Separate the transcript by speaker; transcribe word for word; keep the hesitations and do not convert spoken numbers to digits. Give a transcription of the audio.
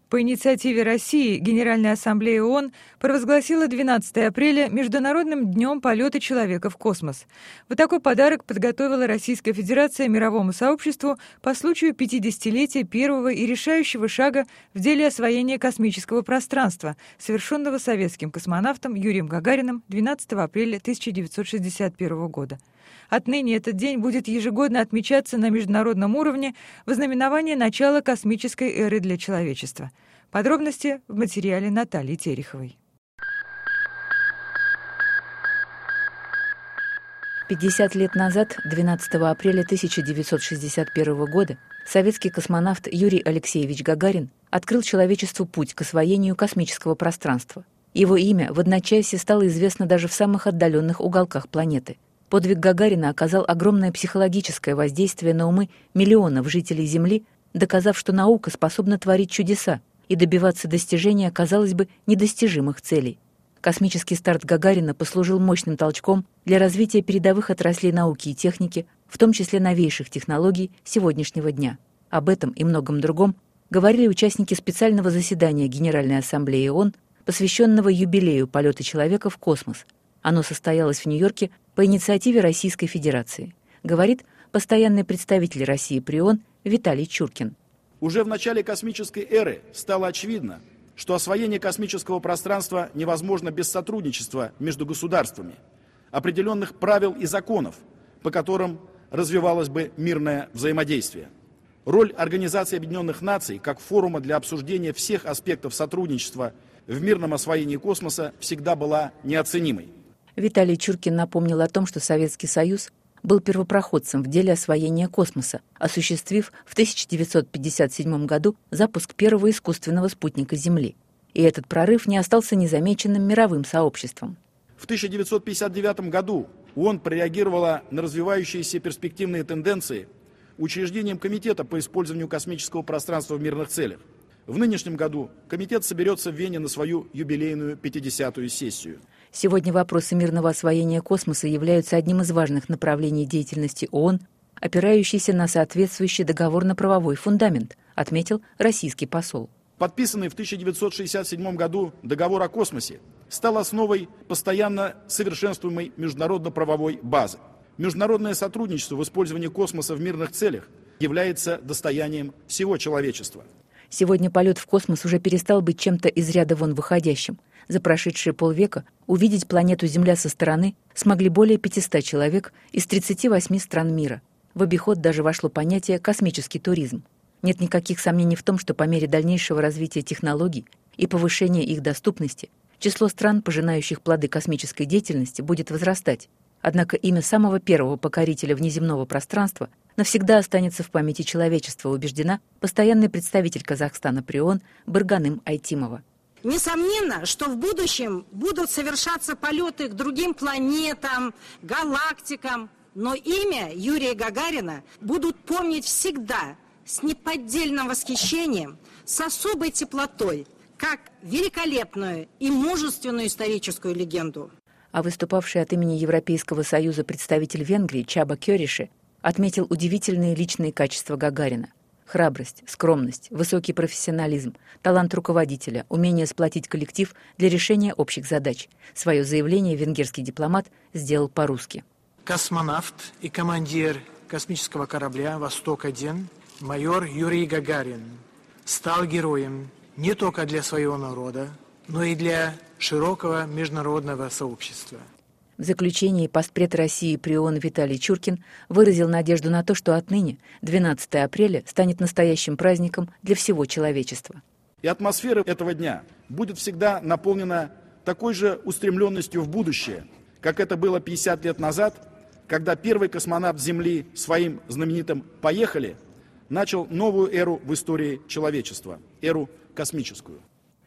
Speaker 1: По инициативе России Генеральная ассамблея ООН провозгласила двенадцатое апреля Международным днем полета человека в космос. Вот такой подарок подготовила Российская Федерация мировому сообществу по случаю пятидесятилетия первого и решающего шага в деле освоения космического пространства, совершенного советским космонавтом Юрием Гагариным двенадцатого апреля тысяча девятьсот шестьдесят первого года. Отныне этот день будет ежегодно отмечаться на международном уровне в ознаменование начала космической эры для человечества. Подробности в материале Натальи Тереховой.
Speaker 2: пятьдесят лет назад, двенадцатого апреля тысяча девятьсот шестьдесят первого года, советский космонавт Юрий Алексеевич Гагарин открыл человечеству путь к освоению космического пространства. Его имя в одночасье стало известно даже в самых отдаленных уголках планеты. Подвиг Гагарина оказал огромное психологическое воздействие на умы миллионов жителей Земли, доказав, что наука способна творить чудеса и добиваться достижения, казалось бы, недостижимых целей. Космический старт Гагарина послужил мощным толчком для развития передовых отраслей науки и техники, в том числе новейших технологий сегодняшнего дня. Об этом и многом другом говорили участники специального заседания Генеральной ассамблеи ООН, посвященного юбилею полета человека в космос. Оно состоялось в Нью-Йорке по инициативе Российской Федерации, говорит постоянный представитель России при ООН Виталий Чуркин.
Speaker 3: Уже в начале космической эры стало очевидно, что освоение космического пространства невозможно без сотрудничества между государствами, определенных правил и законов, по которым развивалось бы мирное взаимодействие. Роль Организации Объединенных Наций как форума для обсуждения всех аспектов сотрудничества в мирном освоении космоса всегда была неоценимой.
Speaker 2: Виталий Чуркин напомнил о том, что Советский Союз был первопроходцем в деле освоения космоса, осуществив в тысяча девятьсот пятьдесят седьмом году запуск первого искусственного спутника Земли. И этот прорыв не остался незамеченным мировым сообществом.
Speaker 3: В тысяча девятьсот пятьдесят девятом году ООН прореагировала на развивающиеся перспективные тенденции учреждением Комитета по использованию космического пространства в мирных целях. В нынешнем году комитет соберется в Вене на свою юбилейную пятидесятую сессию.
Speaker 2: Сегодня вопросы мирного освоения космоса являются одним из важных направлений деятельности ООН, опирающийся на соответствующий договорно-правовой фундамент, отметил российский посол.
Speaker 3: Подписанный в тысяча девятьсот шестьдесят седьмом году договор о космосе стал основой постоянно совершенствуемой международно-правовой базы. Международное сотрудничество в использовании космоса в мирных целях является достоянием всего человечества.
Speaker 2: Сегодня полет в космос уже перестал быть чем-то из ряда вон выходящим. За прошедшие полвека увидеть планету Земля со стороны смогли более пятисот человек из тридцати восьми стран мира. В обиход даже вошло понятие «космический туризм». Нет никаких сомнений в том, что по мере дальнейшего развития технологий и повышения их доступности число стран, пожинающих плоды космической деятельности, будет возрастать. Однако имя самого первого покорителя внеземного пространства навсегда останется в памяти человечества, убеждена постоянный представитель Казахстана при ООН Барганым Айтимова.
Speaker 4: Несомненно, что в будущем будут совершаться полеты к другим планетам, галактикам, но имя Юрия Гагарина будут помнить всегда с неподдельным восхищением, с особой теплотой, как великолепную и мужественную историческую легенду.
Speaker 2: А выступавший от имени Европейского Союза представитель Венгрии Чаба Кёриши отметил удивительные личные качества Гагарина. Храбрость, скромность, высокий профессионализм, талант руководителя, умение сплотить коллектив для решения общих задач. Свое заявление венгерский дипломат сделал по-русски.
Speaker 5: Космонавт и командир космического корабля «Восток-один» майор Юрий Гагарин стал героем не только для своего народа, но и для широкого международного сообщества.
Speaker 2: В заключении постпред России при ООН Виталий Чуркин выразил надежду на то, что отныне двенадцатое апреля станет настоящим праздником для всего человечества.
Speaker 3: И атмосфера этого дня будет всегда наполнена такой же устремленностью в будущее, как это было пятьдесят лет назад, когда первый космонавт Земли своим знаменитым «Поехали» начал новую эру в истории человечества, эру космическую.